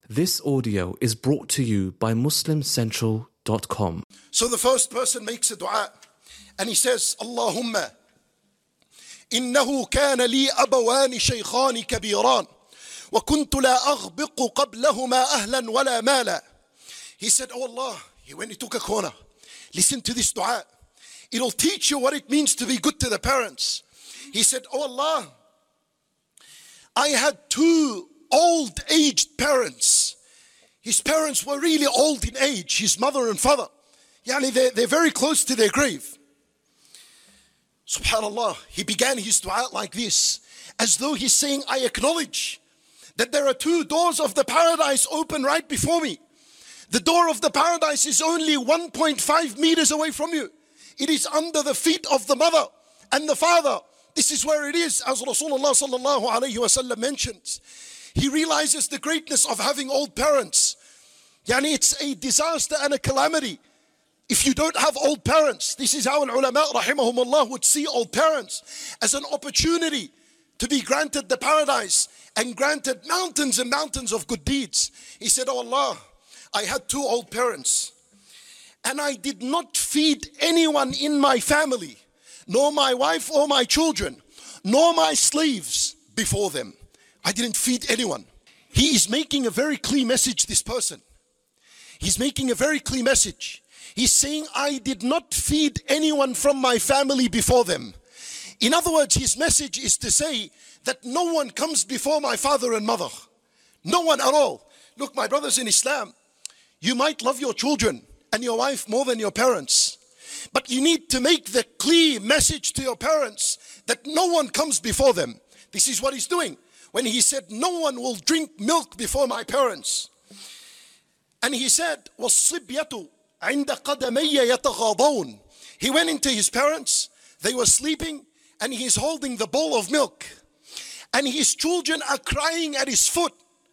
This audio is brought to you by MuslimCentral.com. So the first person makes a dua and he says, Allahumma innahu kana li abawani shaykhani kabiran wa kuntu la aghbiqu qablahuma ahlan wala mala. He said, oh Allah, when he took a corner, listen to this dua. It'll teach you what it means to be good to the parents. He said, oh Allah, I had two old-aged parents. His parents were really old in age, his mother and father. They're very close to their grave. Subhanallah, he began his dua like this, as though he's saying, I acknowledge that there are two doors of the paradise open right before me. The door of the paradise is only 1.5 meters away from you. It is under the feet of the mother and the father. This is where it is, as Rasulullah sallallahu alayhi wasallam mentions. He realizes the greatness of having old parents. It's a disaster and a calamity if you don't have old parents. This is how al-ulama rahimahumullah would see old parents, as an opportunity to be granted the paradise and granted mountains and mountains of good deeds. He said, oh Allah, I had two old parents and I did not feed anyone in my family, nor my wife or my children, nor my slaves before them. I didn't feed anyone. He is making a very clear message, this person. He's making a very clear message. He's saying, I did not feed anyone from my family before them. In other words, his message is to say that no one comes before my father and mother. No one at all. Look, my brothers in Islam, you might love your children and your wife more than your parents, but you need to make the clear message to your parents that no one comes before them. This is what he's doing when he said, no one will drink milk before my parents. And he said, وَالصِّبْيَةُ عِنْدَ قَدَمَيَّ يَتَغَاضَوْنَ. He went into his parents, they were sleeping, and he's holding the bowl of milk. And his children are crying at his foot.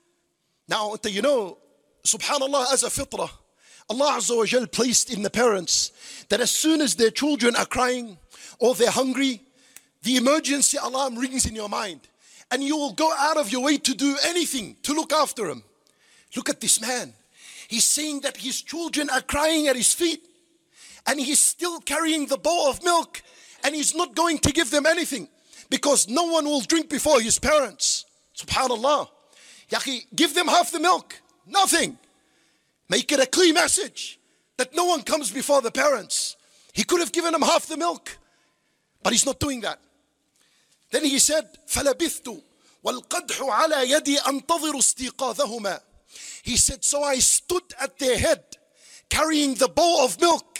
Now, you know, subhanallah, as a fitrah, Allah Azza wa Jal placed in the parents that as soon as their children are crying or they're hungry, the emergency alarm rings in your mind. And you will go out of your way to do anything to look after them. Look at this man. He's saying that his children are crying at his feet and he's still carrying the bowl of milk and he's not going to give them anything because no one will drink before his parents. Subhanallah. Give them half the milk. Nothing. Make it a clear message that no one comes before the parents. He could have given them half the milk, but he's not doing that. Then he said, فَلَبِثْتُ وَالْقَدْحُ عَلَى يَدِي أَنْتَظِرُ اسْتِيقَاظَهُمَا. He said, so I stood at their head carrying the bowl of milk.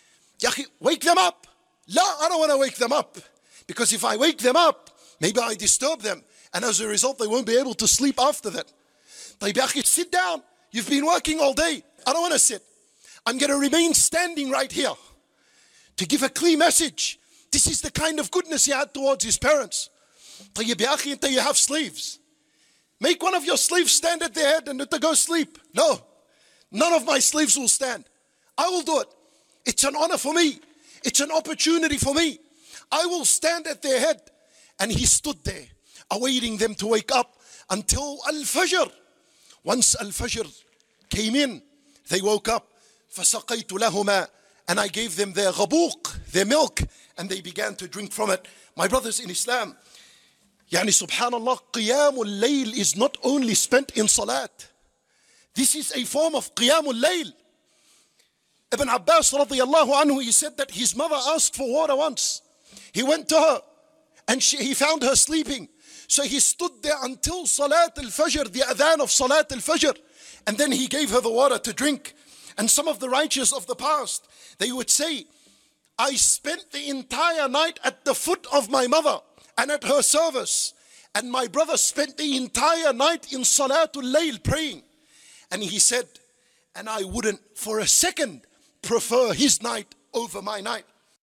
Wake them up. La, I don't want to wake them up, because if I wake them up, maybe I disturb them, and as a result they won't be able to sleep after that. Sit down. You've been working all day. I don't want to sit. I'm going to remain standing right here to give a clear message. This is the kind of goodness he had towards his parents. You have slaves. Make one of your slaves stand at their head and let them go sleep. No, none of my slaves will stand. I will do it. It's an honor for me. It's an opportunity for me. I will stand at their head. And he stood there, awaiting them to wake up until Al-Fajr. Once Al-Fajr came in, they woke up. فَسَقَيْتُ لَهُمَا. And I gave them their ghabuq, their milk, and they began to drink from it. My brothers in Islam, subhanallah, qiyamul layl is not only spent in salat. This is a form of qiyamul layl. Ibn Abbas radiyallahu anhu, he said that his mother asked for water once. He went to her and he found her sleeping. So he stood there until Salat al-Fajr, the adhan of Salat al-Fajr. And then he gave her the water to drink. And some of the righteous of the past, they would say, I spent the entire night at the foot of my mother and at her service. And my brother spent the entire night in Salatul Layl praying. And he said, and I wouldn't for a second prefer his night over my night.